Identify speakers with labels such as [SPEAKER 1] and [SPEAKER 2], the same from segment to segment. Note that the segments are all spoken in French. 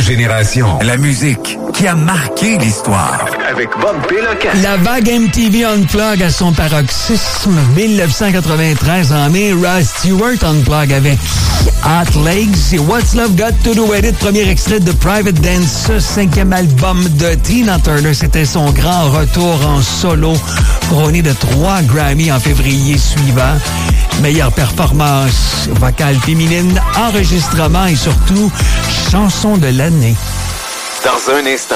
[SPEAKER 1] générations. La musique qui a marqué l'histoire.
[SPEAKER 2] Avec Bob Péloquin.
[SPEAKER 3] La vague MTV Unplug à son paroxysme. 1993 en mai, Rod Stewart Unplug avec Hot Legs et What's Love Got to Do With It, premier extrait de Private Dance, 5e album de Tina Turner. C'était son grand retour en solo, couronné de 3 Grammy en février suivant. Meilleure performance vocale féminine, enregistrement et surtout chanson de l'année.
[SPEAKER 2] Dans un instant.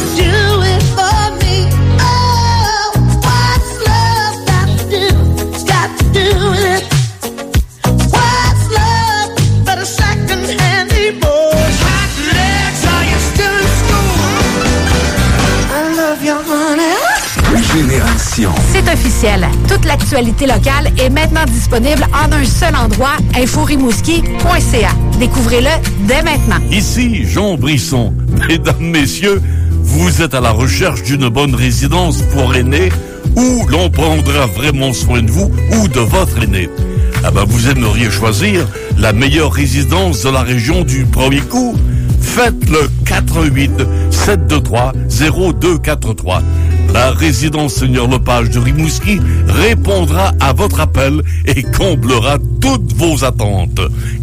[SPEAKER 1] Génération.
[SPEAKER 4] C'est officiel. Toute l'actualité locale est maintenant disponible en un seul endroit, inforimouski.ca. Découvrez-le dès maintenant.
[SPEAKER 5] Ici, Jean Brisson. Mesdames, messieurs, vous êtes à la recherche d'une bonne résidence pour aînés où l'on prendra vraiment soin de vous ou de votre aîné. Ah ben, vous aimeriez choisir la meilleure résidence de la région du premier coup? Faites le 418-723-0243. La résidence Seigneur Lepage de Rimouski répondra à votre appel et comblera toutes vos attentes.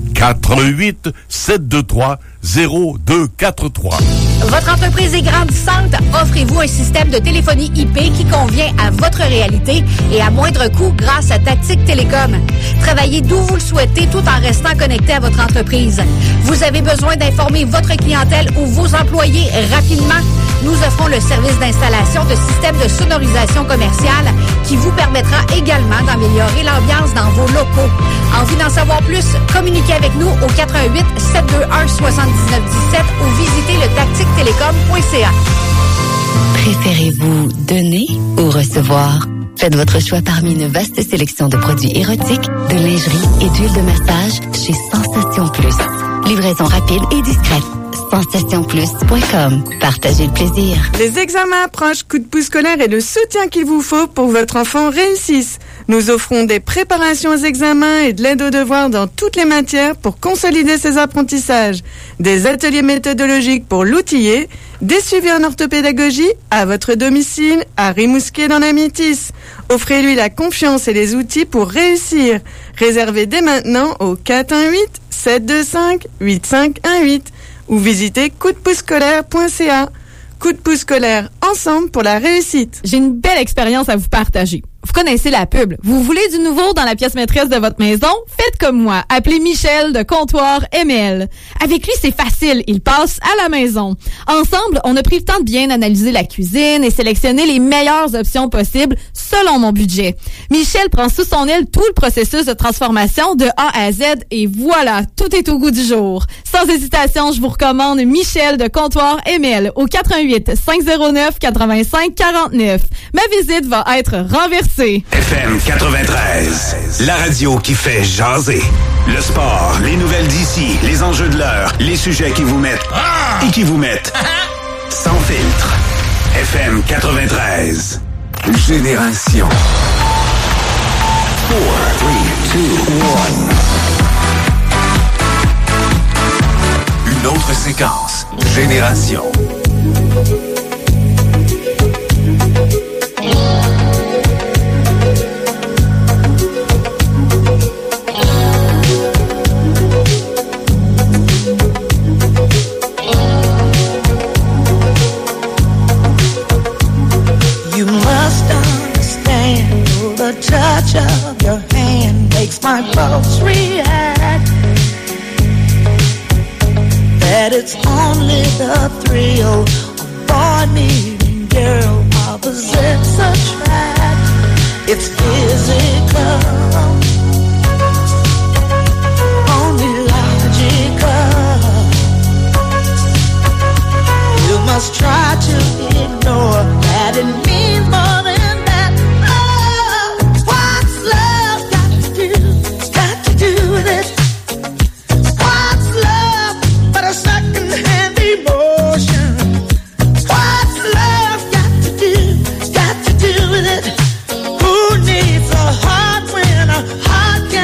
[SPEAKER 5] 418-723-0243.
[SPEAKER 4] Votre entreprise est grandissante. Offrez-vous un système de téléphonie IP qui convient à votre réalité et à moindre coût grâce à Tactique Télécom. Travaillez d'où vous le souhaitez tout en restant connecté à votre entreprise. Vous avez besoin d'informer votre clientèle ou vos employés rapidement? Nous offrons le service d'installation de systèmes de sonorisation commerciale qui vous permettra également d'améliorer l'ambiance dans vos locaux. Envie d'en savoir plus? Communiquez avec nous au 418-721-7917 ou visitez le tactictelecom.ca.
[SPEAKER 6] Préférez-vous donner ou recevoir? Faites votre choix parmi une vaste sélection de produits érotiques, de lingerie et d'huile de massage chez Sensation Plus. Livraison rapide et discrète. SensationPlus.com. Partagez le plaisir.
[SPEAKER 7] Les examens approchent. Coup de pouce scolaire est le soutien qu'il vous faut pour que votre enfant réussisse. Nous offrons des préparations aux examens et de l'aide aux devoirs dans toutes les matières pour consolider ses apprentissages. Des ateliers méthodologiques pour l'outiller, des suivis en orthopédagogie à votre domicile à Rimouski dans la Métis. Offrez-lui la confiance et les outils pour réussir. Réservez dès maintenant au 418-725-8518 ou visitez coupdepousescolaire.ca. Coup de pouce scolaire, ensemble pour la réussite.
[SPEAKER 8] J'ai une belle expérience à vous partager. Vous connaissez la pub. Vous voulez du nouveau dans la pièce maîtresse de votre maison? Faites comme moi. Appelez Michel de Comptoir ML. Avec lui, c'est facile. Il passe à la maison. Ensemble, on a pris le temps de bien analyser la cuisine et sélectionner les meilleures options possibles selon mon budget. Michel prend sous son aile tout le processus de transformation de A à Z et voilà, tout est au goût du jour. Sans hésitation, je vous recommande Michel de Comptoir ML au 418-509-8549. Ma visite va être renversée.
[SPEAKER 1] FM 93, la radio qui fait jaser. Le sport, les nouvelles d'ici, les enjeux de l'heure, les sujets qui vous mettent et qui vous mettent sans filtre. FM 93, Génération. 4, 3, 2, 1. Une autre séquence. Génération.
[SPEAKER 9] The touch of your hand makes my pulse react. That it's only the thrill of boy meeting girl opposites attract. It's physical, only logical. You must try to ignore that it means more than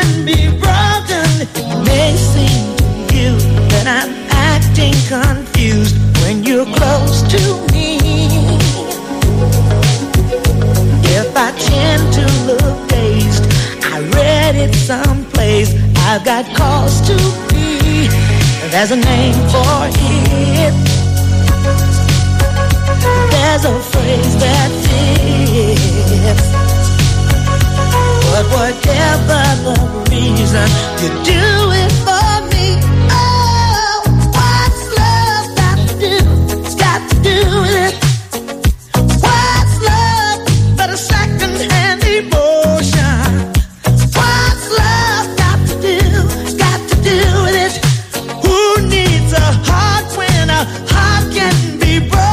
[SPEAKER 9] confused. confused when you're close to me. If I tend to look dazed, I read it someplace, I've got cause to be. There's a name for it. There's a phrase that fits. But whatever the reason, you do it for me. Oh, what's love got to do? It's got to do with it. What's love but a second-hand emotion? What's love got to do? It's got to do with it. Who needs a heart when a heart can be broken?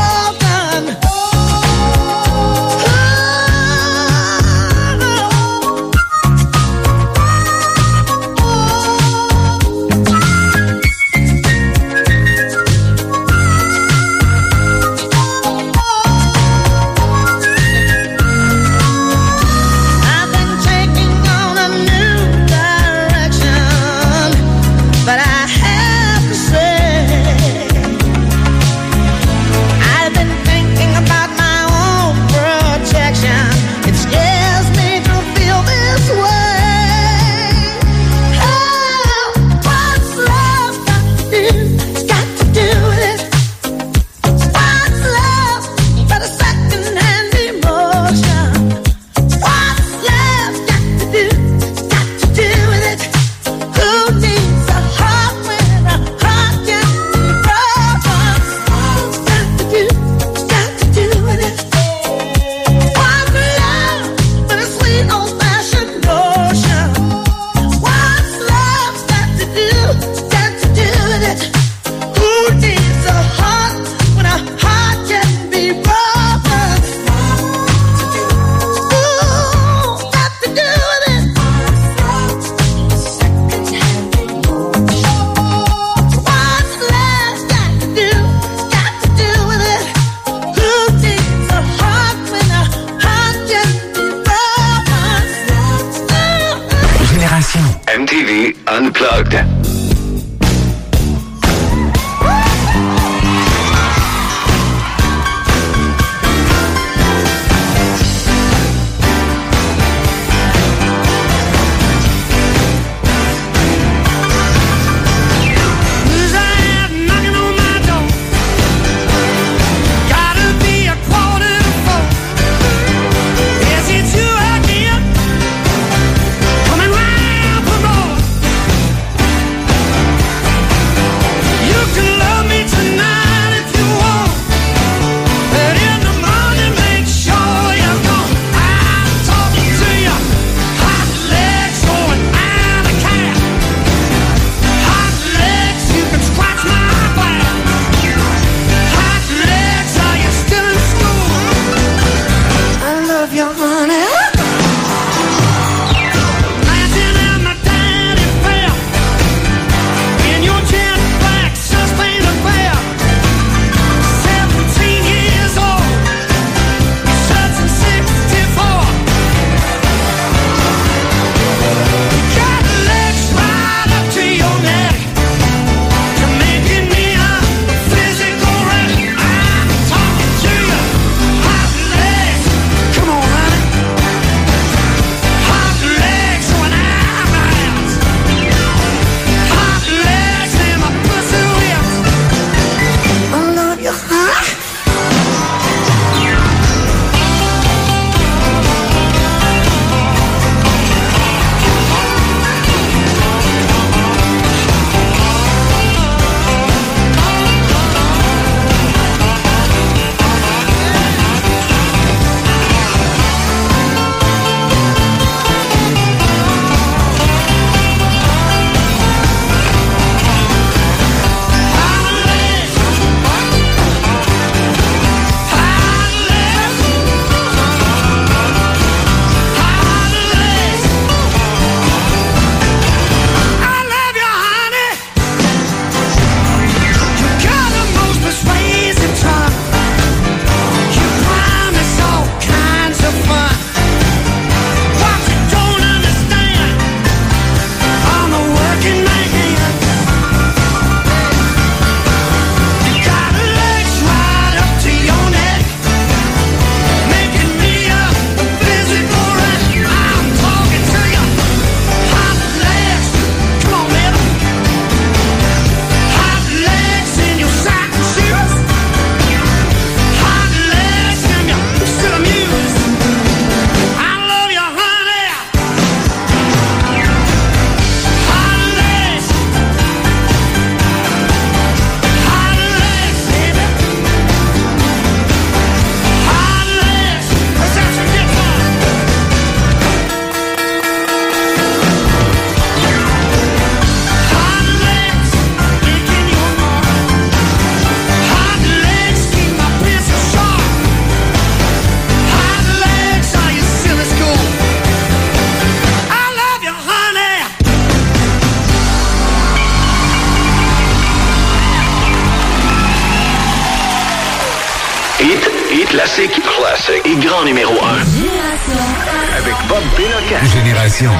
[SPEAKER 1] Et classique et grand numéro 1. Avec Bob Péloquin.
[SPEAKER 10] Génération.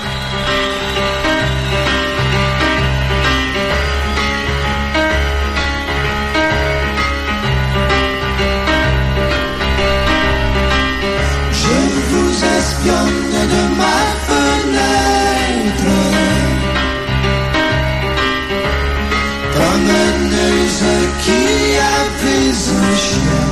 [SPEAKER 9] Je vous espionne de ma fenêtre promeneuse qui avais un chien.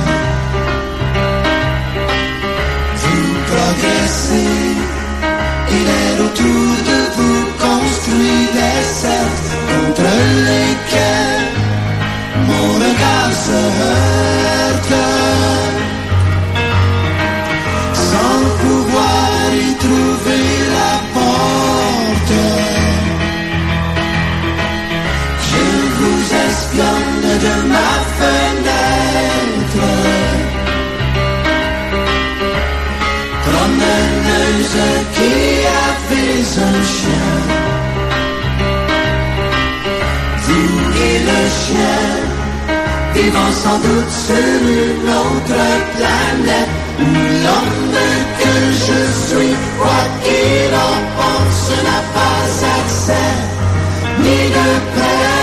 [SPEAKER 9] Vous progressez et l'air autour de vous construit des cercles contre lesquels mon regard se heurte. Sans pouvoir y trouver la porte, je vous espionne de ma fenêtre, promeneuse qui avait un chien. Vous et le chien, vivant sans doute sur une autre planète, où l'homme que je suis, quoi qu'il en pense, n'a pas accès ni de paix